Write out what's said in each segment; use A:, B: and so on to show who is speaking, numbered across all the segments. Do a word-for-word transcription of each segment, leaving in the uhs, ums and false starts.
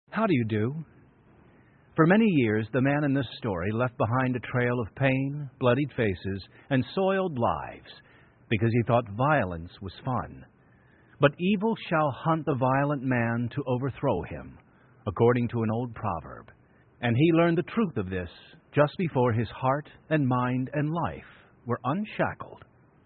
A: How do you do? For many years, the man in this story left behind a trail of pain, bloodied faces, and soiled lives because he thought violence was fun. But evil shall hunt the violent man to overthrow him, according to an old proverb. And he learned the truth of this just before his heart and mind and life were unshackled.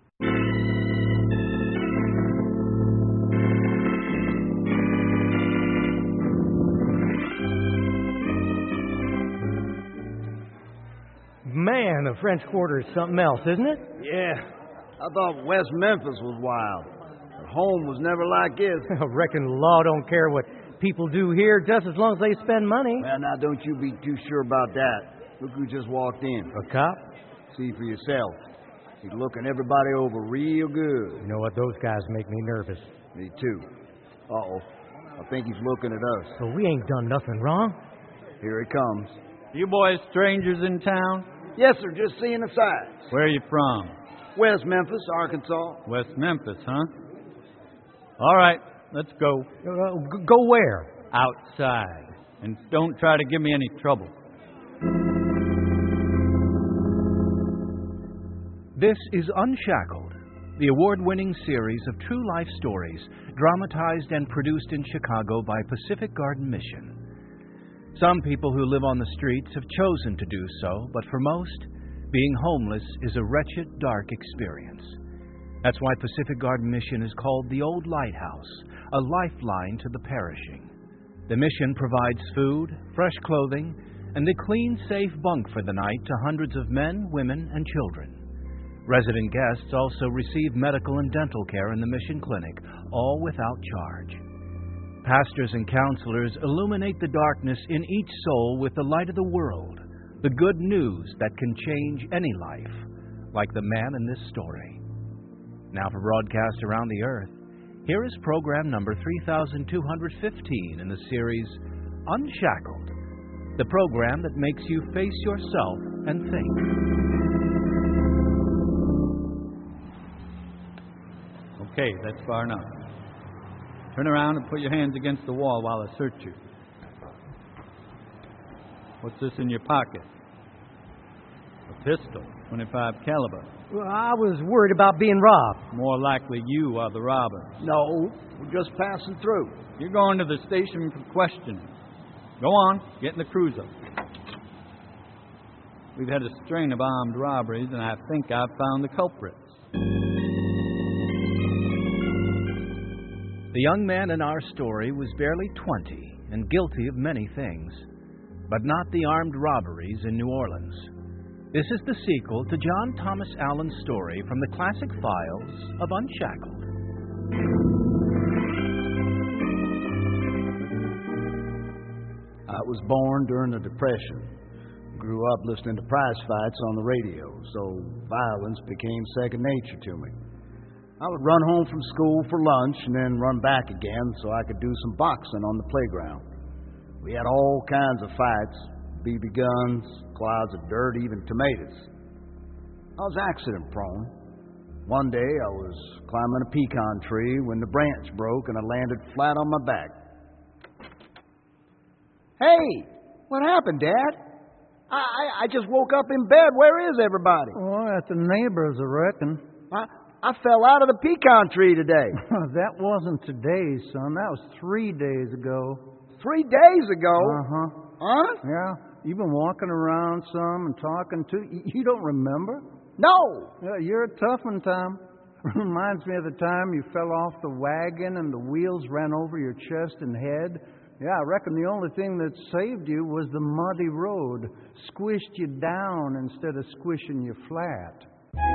B: Man, the French Quarter is something else, isn't it?
C: Yeah. I thought West Memphis was wild. But home was never like this.
B: I reckon the law don't care what people do here just as long as they spend money.
C: Well, now, don't you be too sure about that. Look who just walked in.
B: A cop?
C: See for yourself. He's looking everybody over real good.
B: You know what? Those guys make me nervous.
C: Me too. Uh-oh. I think he's looking at us.
B: So we ain't done nothing wrong.
C: Here he comes.
D: You boys strangers in town?
C: Yes, sir. Just seeing the sights.
D: Where are you from?
C: West Memphis, Arkansas.
D: West Memphis, huh? All right, let's go.
B: Uh, g- go where?
D: Outside. And don't try to give me any trouble.
A: This is Unshackled, the award-winning series of true life stories dramatized and produced in Chicago by Pacific Garden Mission. Some people who live on the streets have chosen to do so, but for most, being homeless is a wretched, dark experience. That's why Pacific Garden Mission is called the Old Lighthouse, a lifeline to the perishing. The mission provides food, fresh clothing, and a clean, safe bunk for the night to hundreds of men, women, and children. Resident guests also receive medical and dental care in the mission clinic, all without charge. Pastors and counselors illuminate the darkness in each soul with the light of the world, the good news that can change any life, like the man in this story. Now for broadcast around the earth, here is program number three thousand two hundred fifteen in the series Unshackled, the program that makes you face yourself and think.
D: Okay, that's far enough. Turn around and put your hands against the wall while I search you. What's this in your pocket? A pistol, twenty-five caliber.
B: Well, I was worried about being robbed.
D: More likely you are the robber.
C: No, we're just passing through.
D: You're going to the station for questioning. Go on, get in the cruiser. We've had a string of armed robberies, and I think I've found the culprits.
A: The young man in our story was barely twenty and guilty of many things, but not the armed robberies in New Orleans. This is the sequel to John Thomas Allen's story from the classic files of Unshackled.
C: I was born during the Depression. Grew up listening to prize fights on the radio, so violence became second nature to me. I would run home from school for lunch and then run back again so I could do some boxing on the playground. We had all kinds of fights, B B guns, clouds of dirt, even tomatoes. I was accident prone. One day I was climbing a pecan tree when the branch broke and I landed flat on my back. Hey, what happened, Dad? I, I, I just woke up in bed. Where is everybody?
E: Oh, at the neighbors, I reckon.
C: I, I fell out of the pecan tree today.
E: That wasn't today, son. That was three days ago.
C: Three days ago?
E: Uh-huh.
C: Huh?
E: Yeah. You've been walking around some and talking to... You don't remember?
C: No.
E: Yeah, you're a tough one, Tom. Reminds me of the time you fell off the wagon and the wheels ran over your chest and head. Yeah, I reckon the only thing that saved you was the muddy road. Squished you down instead of squishing you flat.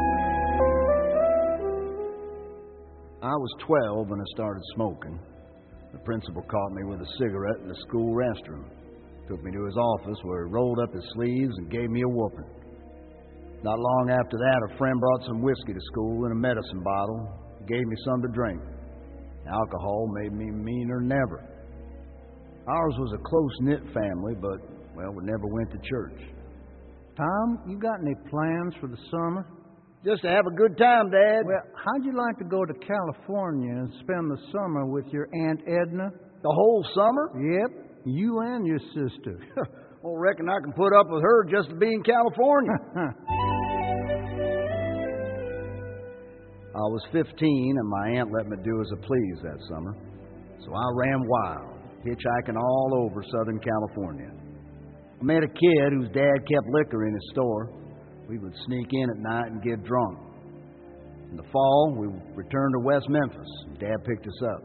C: I was twelve when I started smoking. The principal caught me with a cigarette in the school restroom. Took me to his office where he rolled up his sleeves and gave me a whooping. Not long after that, a friend brought some whiskey to school in a medicine bottle. Gave me some to drink. Alcohol made me meaner than ever. Ours was a close-knit family, but, well, we never went to church.
E: Tom, you got any plans for the summer?
C: Just to have a good time, Dad.
E: Well, how'd you like to go to California and spend the summer with your Aunt Edna?
C: The whole summer?
E: Yep. You and your sister.
C: Well, reckon I can put up with her just to be in California. I was fifteen, and my aunt let me do as I pleased that summer. So I ran wild, hitchhiking all over Southern California. I met a kid whose dad kept liquor in his store. We would sneak in at night and get drunk. In the fall, we returned to West Memphis, and Dad picked us up.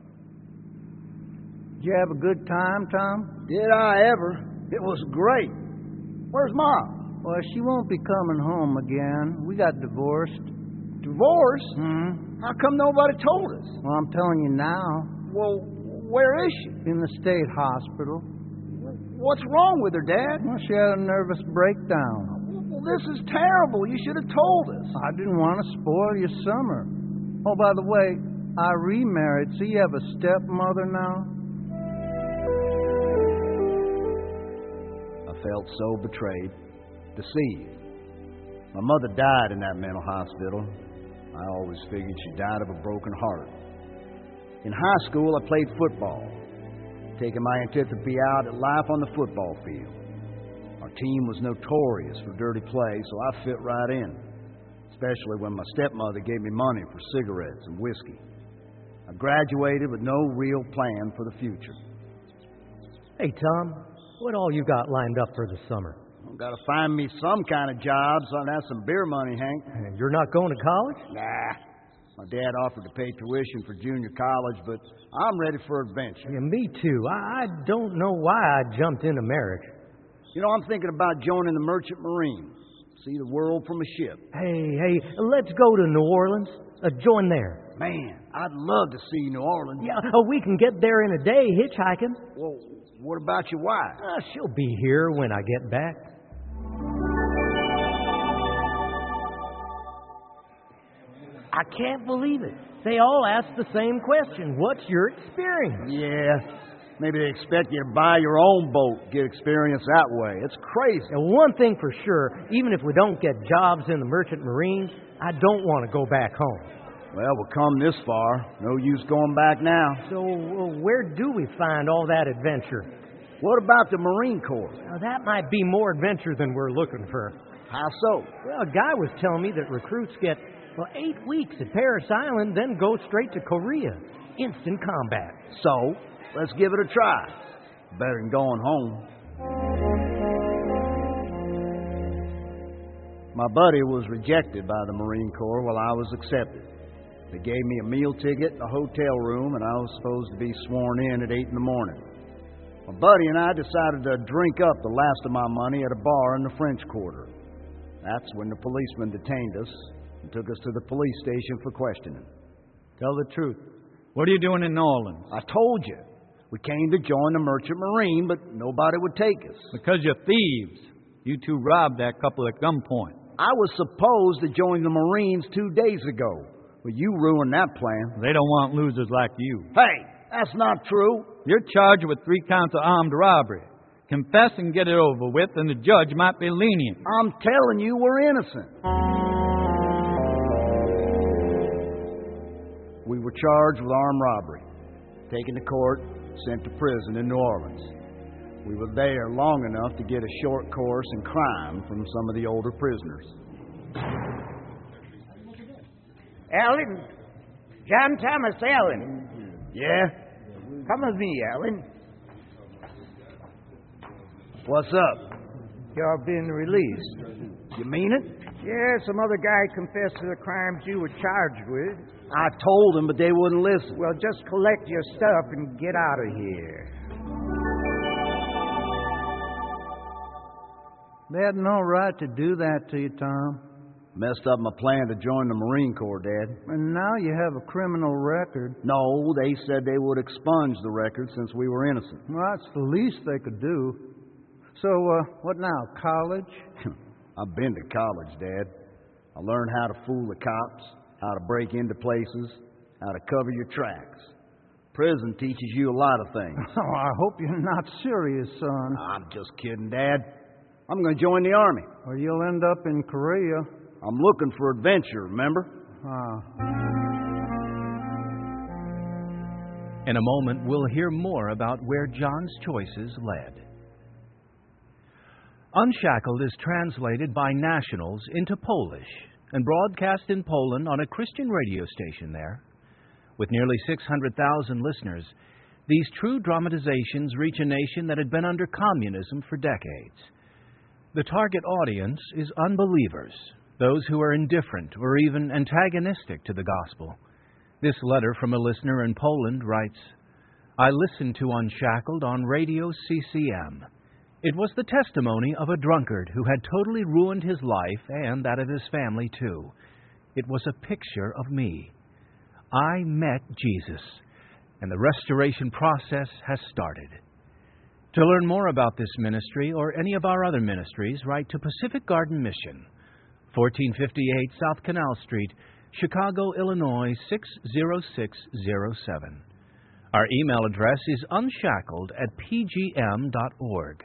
E: Did you have a good time, Tom?
C: Did I ever? It was great. Where's Mom?
E: Well, she won't be coming home again. We got divorced.
C: Divorced?
E: Hmm?
C: How come nobody told us?
E: Well, I'm telling you now.
C: Well, where is she?
E: In the state hospital.
C: What's wrong with her, Dad?
E: Well, she had a nervous breakdown.
C: Well, this is terrible. You should have told us.
E: I didn't want to spoil your summer. Oh, by the way, I remarried, so you have a stepmother now?
C: I felt so betrayed, deceived. My mother died in that mental hospital. I always figured she died of a broken heart. In high school, I played football, taking my antipathy out at life on the football field. Our team was notorious for dirty play, so I fit right in, especially when my stepmother gave me money for cigarettes and whiskey. I graduated with no real plan for the future.
B: Hey, Tom, what all you got lined up for the summer?
C: I've got to find me some kind of job so I can have some beer money, Hank.
B: And you're not going to college?
C: Nah. My dad offered to pay tuition for junior college, but I'm ready for adventure.
B: Yeah, me too. I, I don't know why I jumped into marriage.
C: You know, I'm thinking about joining the Merchant Marines. See the world from a ship.
B: Hey, hey, let's go to New Orleans. Uh, join there.
C: Man, I'd love to see New Orleans.
B: Yeah, uh, we can get there in a day hitchhiking.
C: Well, what about your wife?
B: Uh, she'll be here when I get back. I can't believe it. They all ask the same question. What's your experience?
C: Yeah, maybe they expect you to buy your own boat, get experience that way. It's crazy.
B: Now, one thing for sure, even if we don't get jobs in the Merchant Marines, I don't want to go back home.
C: Well, we've come this far. No use going back now.
B: So uh, where do we find all that adventure?
C: What about the Marine Corps?
B: Now, that might be more adventure than we're looking for.
C: How so?
B: Well, a guy was telling me that recruits get, well, eight weeks at Paris Island, then go straight to Korea. Instant combat.
C: So, let's give it a try. Better than going home. My buddy was rejected by the Marine Corps while I was accepted. They gave me a meal ticket, a hotel room, and I was supposed to be sworn in at eight in the morning. My buddy and I decided to drink up the last of my money at a bar in the French Quarter. That's when the policeman detained us and took us to the police station for questioning.
B: Tell the truth.
D: What are you doing in New Orleans?
C: I told you. We came to join the Merchant Marine, but nobody would take us.
D: Because you're thieves. You two robbed that couple at gunpoint.
C: I was supposed to join the Marines two days ago, but you ruined that plan.
D: They don't want losers like you.
C: Hey, that's not true.
D: You're charged with three counts of armed robbery. Confess and get it over with, and the judge might be lenient.
C: I'm telling you, we're innocent. We were charged with armed robbery, taken to court, sent to prison in New Orleans. We were there long enough to get a short course in crime from some of the older prisoners.
F: Allen? John Thomas Allen.
C: Yeah?
F: Come with me, Allen.
C: What's up?
F: You're being released.
C: You mean it?
F: Yeah, some other guy confessed to the crimes you were charged with.
C: I told them, but they wouldn't listen.
F: Well, just collect your stuff and get out of here.
E: They had no right to do that to you, Tom.
C: Messed up my plan to join the Marine Corps, Dad.
E: And now you have a criminal record.
C: No, they said they would expunge the record since we were innocent.
E: Well, that's the least they could do. So, uh, what now, college?
C: I've been to college, Dad. I learned how to fool the cops, how to break into places, how to cover your tracks. Prison teaches you a lot of things.
E: Oh, I hope you're not serious, son.
C: I'm just kidding, Dad. I'm going to join the Army.
E: Or you'll end up in Korea.
C: I'm looking for adventure, remember?
E: Ah.
A: In a moment, we'll hear more about where John's choices led. Unshackled is translated by nationals into Polish and broadcast in Poland on a Christian radio station there. With nearly six hundred thousand listeners, these true dramatizations reach a nation that had been under communism for decades. The target audience is unbelievers, those who are indifferent or even antagonistic to the gospel. This letter from a listener in Poland writes, "I listened to Unshackled on Radio C C M. It was the testimony of a drunkard who had totally ruined his life and that of his family, too. It was a picture of me. I met Jesus, and the restoration process has started." To learn more about this ministry or any of our other ministries, write to Pacific Garden Mission, fourteen fifty-eight South Canal Street, Chicago, Illinois, six zero six zero seven. Our email address is unshackled at p g m dot org.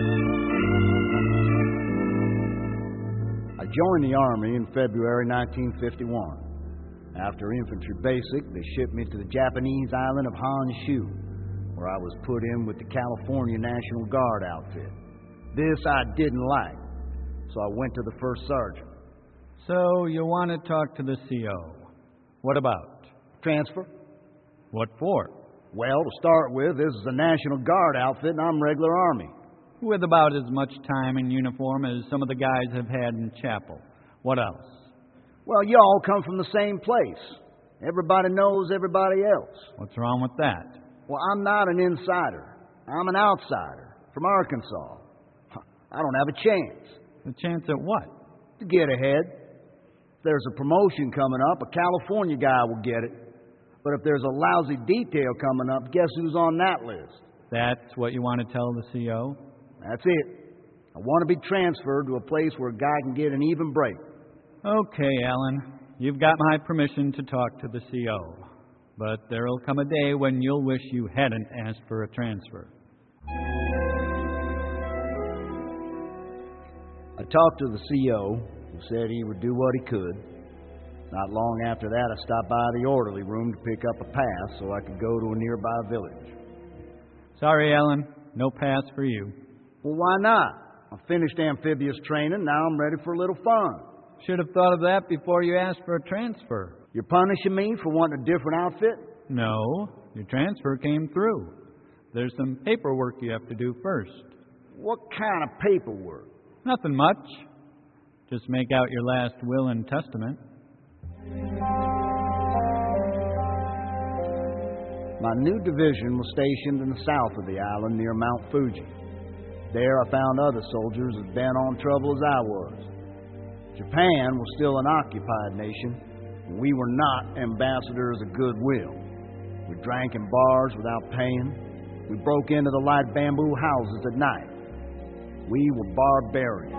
C: I joined the Army in February nineteen fifty-one. After infantry basic, they shipped me to the Japanese island of Honshu, where I was put in with the California National Guard outfit. This I didn't like, so I went to the first sergeant.
D: So you want to talk to the C O. What about?
C: Transfer?
D: What for?
C: Well, to start with, this is a National Guard outfit, and I'm regular Army.
D: With about as much time in uniform as some of the guys have had in chapel. What else?
C: Well, you all come from the same place. Everybody knows everybody else.
D: What's wrong with that?
C: Well, I'm not an insider. I'm an outsider from Arkansas. I don't have a chance.
D: A chance at what?
C: To get ahead. If there's a promotion coming up, a California guy will get it. But if there's a lousy detail coming up, guess who's on that list?
D: That's what you want to tell the C O?
C: That's it. I want to be transferred to a place where a guy can get an even break.
D: Okay, Alan. You've got my permission to talk to the C O. But there'll come a day when you'll wish you hadn't asked for a transfer.
C: I talked to the C O, who said he would do what he could. Not long after that, I stopped by the orderly room to pick up a pass so I could go to a nearby village.
D: Sorry, Alan. No pass for you.
C: Well, why not? I finished amphibious training. Now I'm ready for a little fun.
D: Should have thought of that before you asked for a transfer.
C: You're punishing me for wanting a different outfit?
D: No. Your transfer came through. There's some paperwork you have to do first.
C: What kind of paperwork?
D: Nothing much. Just make out your last will and testament.
C: My new division was stationed in the south of the island near Mount Fuji. There I found other soldiers as bent on trouble as I was. Japan was still an occupied nation, and we were not ambassadors of goodwill. We drank in bars without paying. We broke into the light bamboo houses at night. We were barbarians.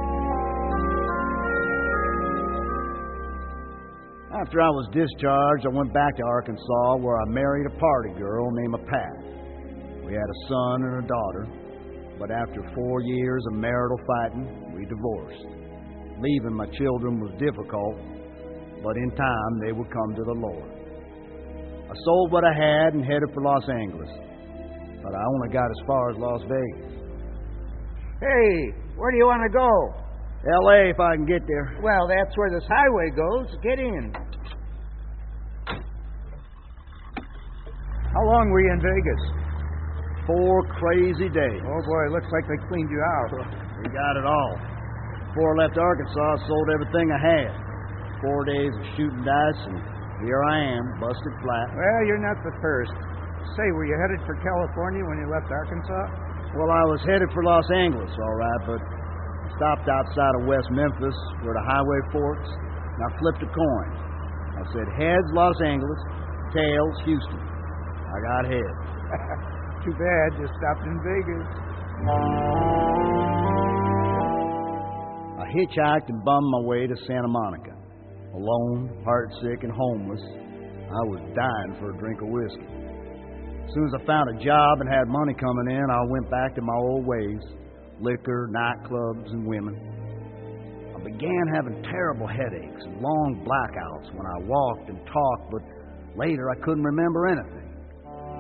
C: After I was discharged, I went back to Arkansas, where I married a party girl named Pat. We had a son and a daughter, but after four years of marital fighting, we divorced. Leaving my children was difficult, but in time they would come to the Lord. I sold what I had and headed for Los Angeles, but I only got as far as Las Vegas.
F: Hey, where do you want to go?
C: L A if I can get there.
F: Well, that's where this highway goes. Get in. How long were you in Vegas?
C: Four crazy days.
F: Oh, boy, it looks like they cleaned you out.
C: We got it all. Before I left Arkansas, I sold everything I had. Four days of shooting dice, and here I am, busted flat.
F: Well, you're not the first. Say, were you headed for California when you left Arkansas?
C: Well, I was headed for Los Angeles, all right, but I stopped outside of West Memphis where the highway forks, and I flipped a coin. I said, heads, Los Angeles, tails, Houston. I got heads.
F: Too bad you stopped in Vegas.
C: I hitchhiked and bummed my way to Santa Monica. Alone, heartsick, and homeless, I was dying for a drink of whiskey. As soon as I found a job and had money coming in, I went back to my old ways. Liquor, nightclubs, and women. I began having terrible headaches and long blackouts when I walked and talked, but later I couldn't remember anything.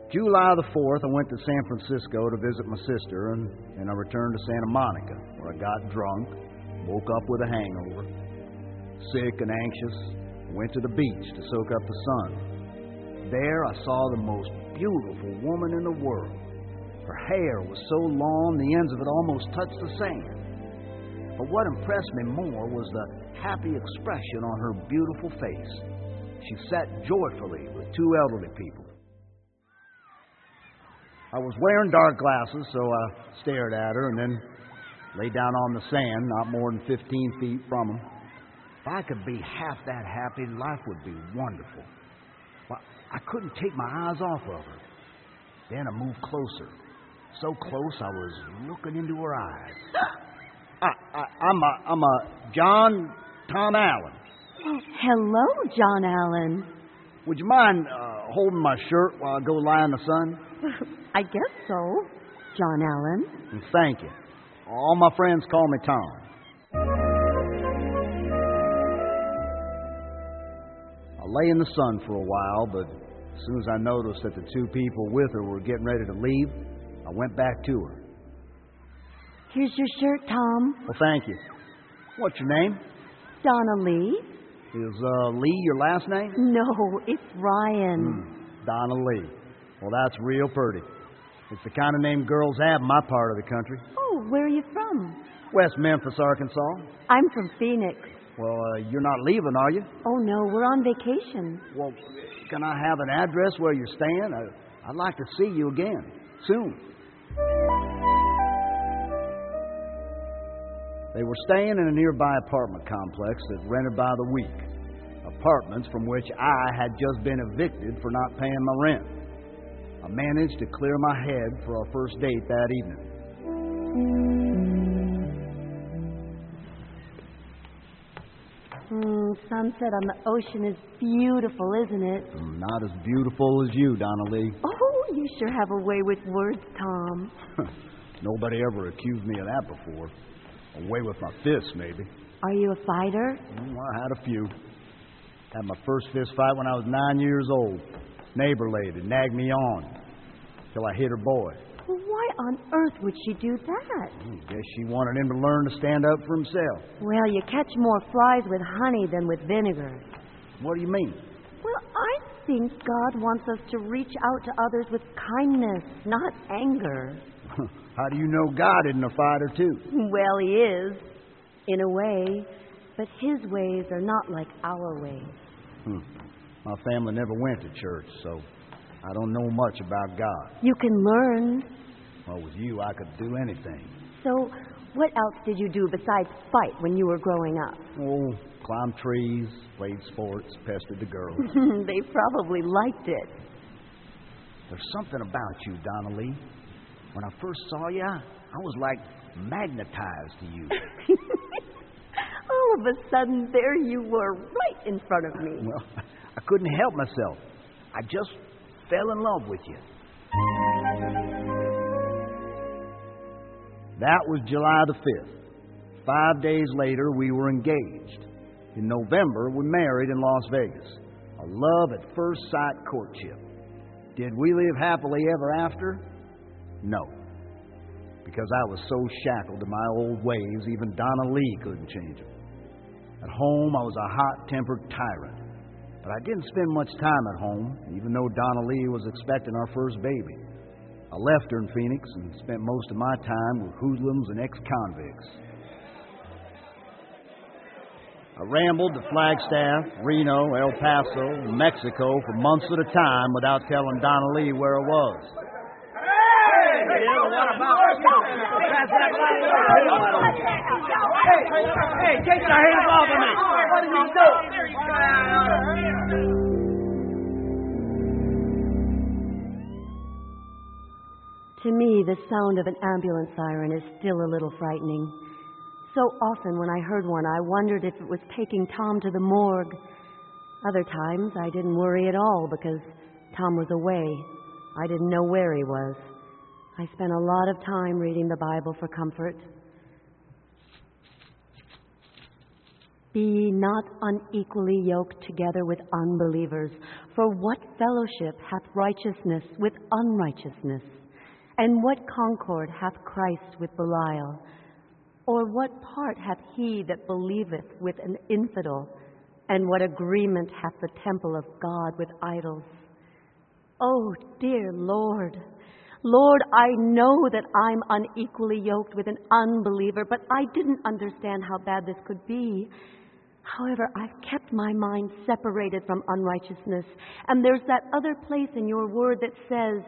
C: July the fourth, I went to San Francisco to visit my sister, and then I returned to Santa Monica, where I got drunk, woke up with a hangover, sick and anxious, went to the beach to soak up the sun. There I saw the most beautiful woman in the world. Her hair was so long, the ends of it almost touched the sand. But what impressed me more was the happy expression on her beautiful face. She sat joyfully with two elderly people. I was wearing dark glasses, so I stared at her and then lay down on the sand, not more than fifteen feet from them. If I could be half that happy, life would be wonderful. Well, I couldn't take my eyes off of her. Then I moved closer. So close, I was looking into her eyes. I, I, I'm a, I'm a John Tom Allen.
G: Well, hello, John Allen.
C: Would you mind uh, holding my shirt while I go lie in the sun?
G: I guess so, John Allen.
C: And thank you. All my friends call me Tom. I lay in the sun for a while, but as soon as I noticed that the two people with her were getting ready to leave, I went back to her.
G: Here's your shirt, Tom.
C: Well, thank you. What's your name?
G: Donna Lee.
C: Is uh, Lee your last name?
G: No, it's Ryan.
C: Hmm, Donna Lee. Well, that's real pretty. It's the kind of name girls have in my part of the country.
G: Oh, where are you from?
C: West Memphis, Arkansas.
G: I'm from Phoenix.
C: Well, uh, you're not leaving, are you?
G: Oh, no, we're on vacation.
C: Well, can I have an address where you're staying? I, I'd like to see you again, soon. They were staying in a nearby apartment complex that rented by the week. Apartments from which I had just been evicted for not paying my rent. I managed to clear my head for our first date that evening.
G: Mm, sunset on the ocean is beautiful, isn't it?
C: Not as beautiful as you, Donna Lee.
G: Oh, you sure have a way with words, Tom.
C: Nobody ever accused me of that before. A way with my fists, maybe.
G: Are you a fighter?
C: Mm, I had a few. Had my first fist fight when I was nine years old. Neighbor lady nagged me on till I hit her boy.
G: Well, why on earth would she do that?
C: I guess she wanted him to learn to stand up for himself.
G: Well, you catch more flies with honey than with vinegar.
C: What do you mean?
G: Well, I think God wants us to reach out to others with kindness, not anger.
C: How do you know God isn't a fighter, too?
G: Well, he is, in a way, but his ways are not like our ways.
C: Hmm. My family never went to church, so I don't know much about God.
G: You can learn.
C: Well, with you, I could do anything.
G: So, what else did you do besides fight when you were growing up?
C: Oh, climbed trees, played sports, pestered the girls.
G: They probably liked it.
C: There's something about you, Donna Lee. When I first saw you, I was like magnetized to you.
G: All of a sudden, there you were, right in front of me.
C: Well, I couldn't help myself. I just fell in love with you. That was July the fifth. Five days later, we were engaged. In November, we married in Las Vegas. A love at first sight courtship. Did we live happily ever after? No. Because I was so shackled to my old ways, even Donna Lee couldn't change them. At home, I was a hot-tempered tyrant. But I didn't spend much time at home, even though Donna Lee was expecting our first baby. I left her in Phoenix and spent most of my time with hoodlums and ex-convicts. I rambled to Flagstaff, Reno, El Paso, Mexico for months at a time without telling Donna Lee where I was.
F: Hey, take your hands off of me! What did you do?
G: To me, the sound of an ambulance siren is still a little frightening. So often when I heard one, I wondered if it was taking Tom to the morgue. Other times, I didn't worry at all because Tom was away. I didn't know where he was. I spent a lot of time reading the Bible for comfort. Be ye not unequally yoked together with unbelievers. For what fellowship hath righteousness with unrighteousness? And what concord hath Christ with Belial? Or what part hath he that believeth with an infidel? And what agreement hath the temple of God with idols? Oh, dear Lord, Lord, I know that I'm unequally yoked with an unbeliever, but I didn't understand how bad this could be. However, I've kept my mind separated from unrighteousness. And there's that other place in your word that says,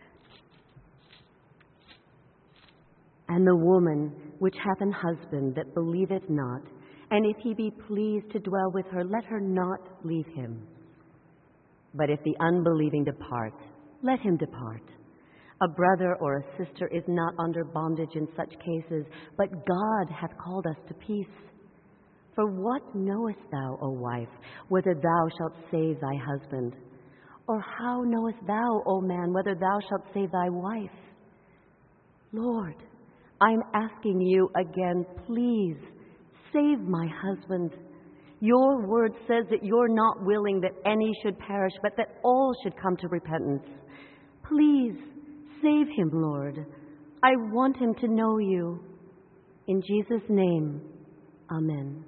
G: and the woman which hath an husband that believeth not, and if he be pleased to dwell with her, let her not leave him. But if the unbelieving depart, let him depart. A brother or a sister is not under bondage in such cases, but God hath called us to peace. For what knowest thou, O wife, whether thou shalt save thy husband? Or how knowest thou, O man, whether thou shalt save thy wife? Lord, I'm asking you again, please, save my husband. Your word says that you're not willing that any should perish, but that all should come to repentance. Please, save him, Lord. I want him to know you. In Jesus' name, amen.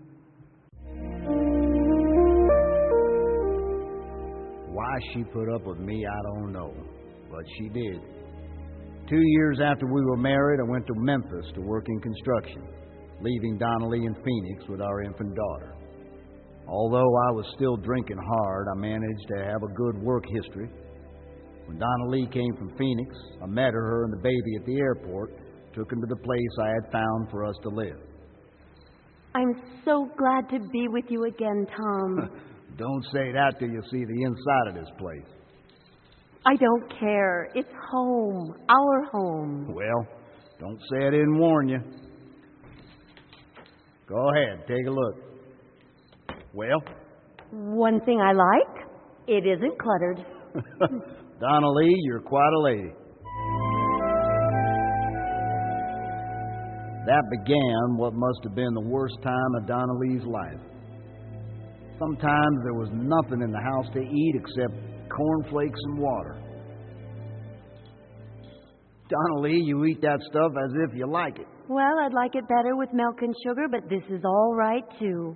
C: Why she put up with me, I don't know, but she did. Two years after we were married, I went to Memphis to work in construction, leaving Donna Lee in Phoenix with our infant daughter. Although I was still drinking hard, I managed to have a good work history. When Donna Lee came from Phoenix, I met her and the baby at the airport, took them to the place I had found for us to live.
G: I'm so glad to be with you again, Tom.
C: Don't say that till you see the inside of this place.
G: I don't care. It's home, our home.
C: Well, don't say I didn't warn you. Go ahead, take a look. Well?
G: One thing I like, it isn't cluttered.
C: Donna Lee, you're quite a lady. That began what must have been the worst time of Donna Lee's life. Sometimes there was nothing in the house to eat except cornflakes and water. Donna Lee, you eat that stuff as if you like it.
G: Well, I'd like it better with milk and sugar, but this is all right, too.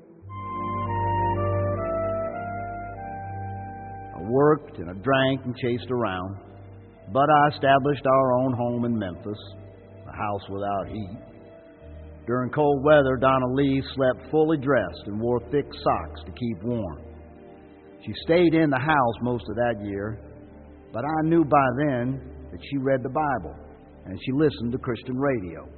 C: I worked and I drank and chased around, but I established our own home in Memphis, a house without heat. During cold weather, Donna Lee slept fully dressed and wore thick socks to keep warm. She stayed in the house most of that year, but I knew by then that she read the Bible and she listened to Christian radio.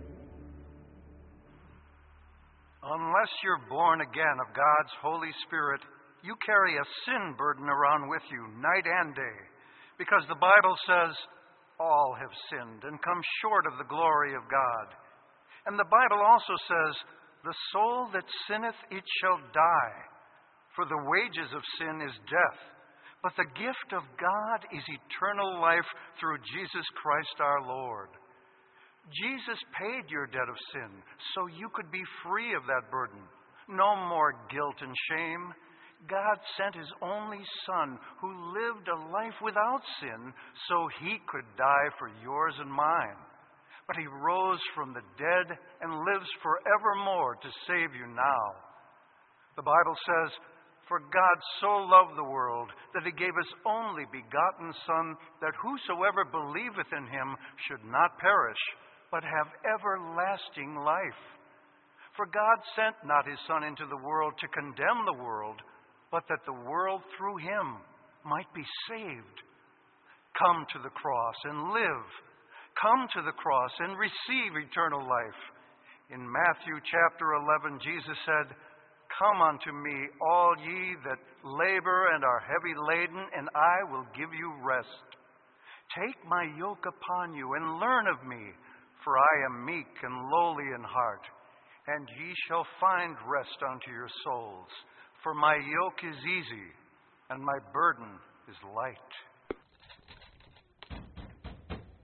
F: Unless you're born again of God's Holy Spirit, you carry a sin burden around with you night and day, because the Bible says all have sinned and come short of the glory of God. And the Bible also says, the soul that sinneth, it shall die. For the wages of sin is death, but the gift of God is eternal life through Jesus Christ our Lord. Jesus paid your debt of sin so you could be free of that burden. No more guilt and shame. God sent His only Son who lived a life without sin so He could die for yours and mine. But He rose from the dead and lives forevermore to save you now. The Bible says, for God so loved the world that He gave His only begotten Son, that whosoever believeth in Him should not perish, but have everlasting life. For God sent not His Son into the world to condemn the world, but that the world through Him might be saved. Come to the cross and live. Come to the cross and receive eternal life. In Matthew chapter eleven, Jesus said, come unto me, all ye that labor and are heavy laden, and I will give you rest. Take my yoke upon you and learn of me, for I am meek and lowly in heart, and ye shall find rest unto your souls. For my yoke is easy, and my burden is light.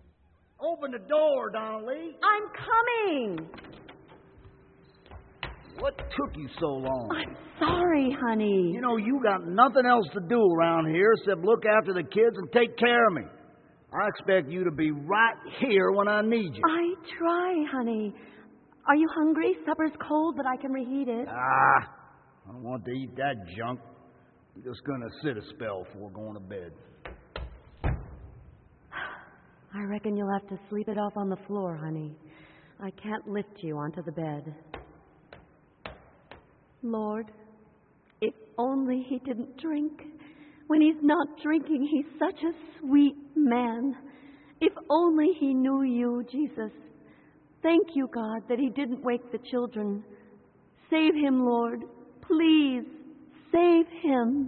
C: Open the door, Donna Lee.
G: I'm coming.
C: What took you so long?
G: I'm sorry, honey.
C: You know, you got nothing else to do around here except look after the kids and take care of me. I expect you to be right here when I need you.
G: I try, honey. Are you hungry? Supper's cold, but I can reheat it.
C: Ah, I don't want to eat that junk. I'm just going to sit a spell before going to bed.
G: I reckon you'll have to sleep it off on the floor, honey. I can't lift you onto the bed. Lord, if only he didn't drink. When he's not drinking, he's such a sweet man. If only he knew you, Jesus. Thank you, God, that he didn't wake the children. Save him, Lord. Please, save him.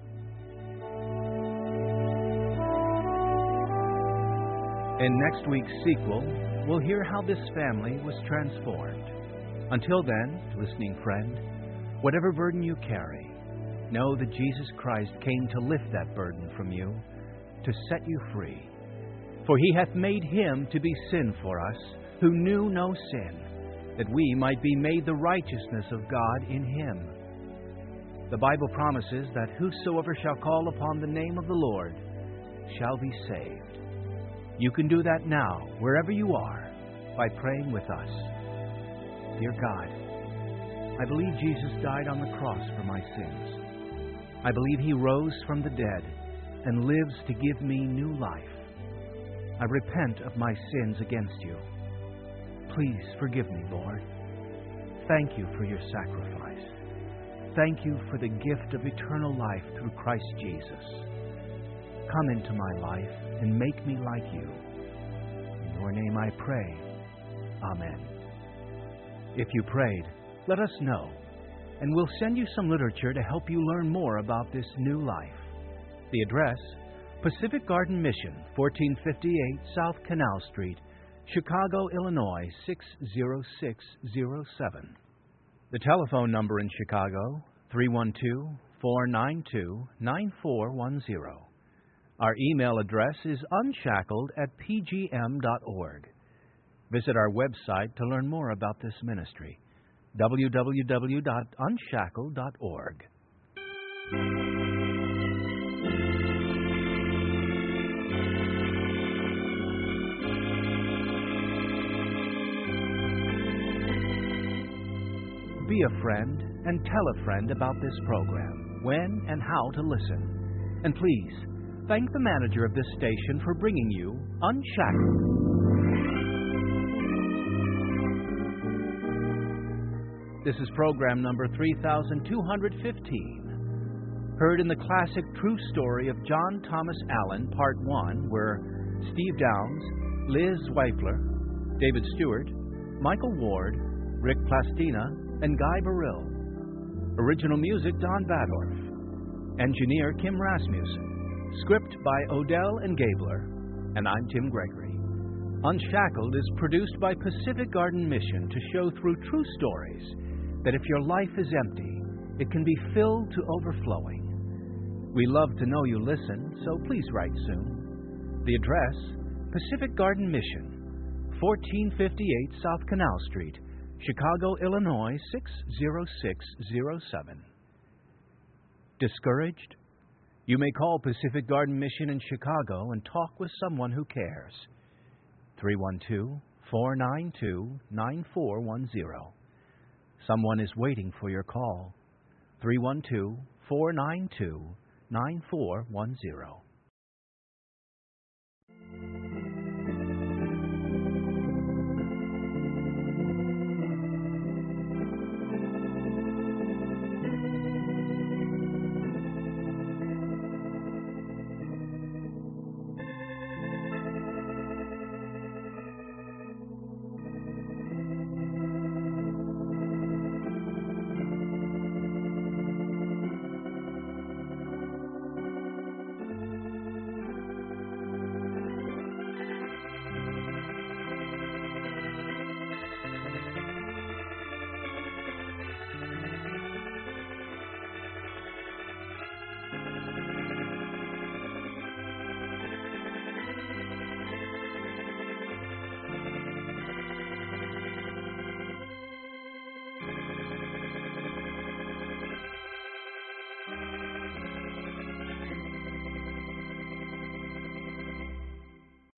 A: In next week's sequel, we'll hear how this family was transformed. Until then, listening friend, whatever burden you carry, know that Jesus Christ came to lift that burden from you, to set you free. For he hath made him to be sin for us, who knew no sin, that we might be made the righteousness of God in him. The Bible promises that whosoever shall call upon the name of the Lord shall be saved. You can do that now, wherever you are, by praying with us. Dear God, I believe Jesus died on the cross for my sins. I believe he rose from the dead and lives to give me new life. I repent of my sins against you. Please forgive me, Lord. Thank you for your sacrifice. Thank you for the gift of eternal life through Christ Jesus. Come into my life and make me like you. In your name I pray. Amen. If you prayed, let us know, and we'll send you some literature to help you learn more about this new life. The address, Pacific Garden Mission, fourteen fifty-eight South Canal Street, Chicago, Illinois, six zero six zero seven. The telephone number in Chicago, three one two, four nine two, nine four one zero. Our email address is unshackled at p g m dot org. Visit our website to learn more about this ministry, w w w dot unshackled dot org. Be a friend and tell a friend about this program, when and how to listen. And please, thank the manager of this station for bringing you Unshackled. This is program number three thousand two hundred fifteen. Heard in the classic true story of John Thomas Allen, Part one, where Steve Downs, Liz Weifler, David Stewart, Michael Ward, Rick Plastina, and Guy Burrill. Original music, Don Badorf. Engineer, Kim Rasmussen. Script by Odell and Gabler. And I'm Tim Gregory. Unshackled is produced by Pacific Garden Mission to show through true stories that if your life is empty, it can be filled to overflowing. We love to know you listen, so please write soon. The address, Pacific Garden Mission, fourteen fifty-eight South Canal Street, Chicago, Illinois, six zero six zero seven. Discouraged? You may call Pacific Garden Mission in Chicago and talk with someone who cares. three one two, four nine two, nine four one zero. Someone is waiting for your call. three one two, four nine two, nine four one zero.